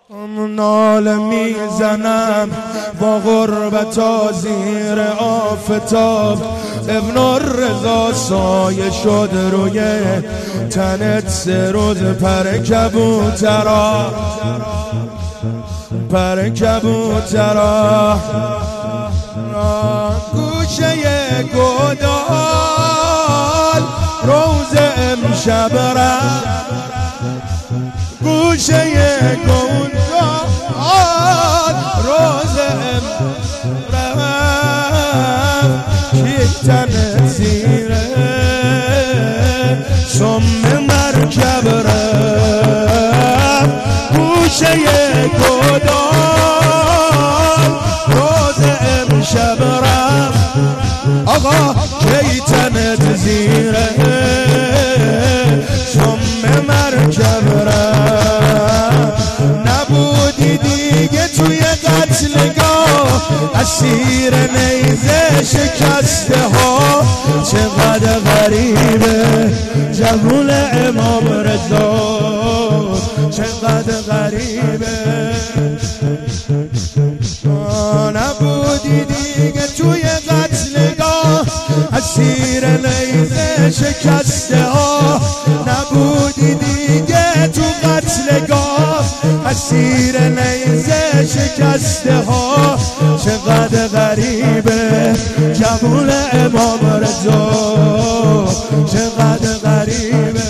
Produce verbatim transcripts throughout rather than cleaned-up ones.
ناله میزنم با غربت زیر آفتاب. ابن الرضا سایه شد روی تنت سه روز. پر کبوترا پر کبوترا گوشه گودال روز امشب رفت. گوشه گودال روز امشب رفت. کیتن زیره سم مرکب رفت. گوشه گودال روز امشب رفت. آقا کیتنت زیره سم مرکب رفت. نبودی دیگه توی قتلگاه اسیر نیزه شکسته ها. چقدر غریبه جهول امام رضا، چقدر غریبه. نبودی دیگه توی قتلگاه اسیر نیزه شکسته ها. نبودی دیگه تو قتلگاه اسیر نیزه شکسته ها. چقدر غریبه جمال امام رضا، چقدر غریبه.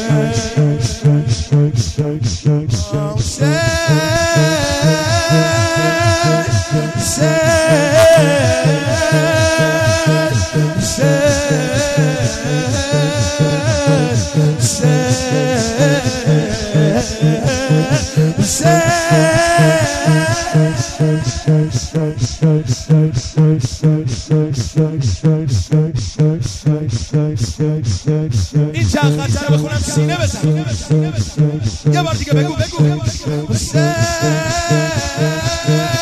این چند خطره بخونم سینه بزن. یه بار دیگه بگو بگو.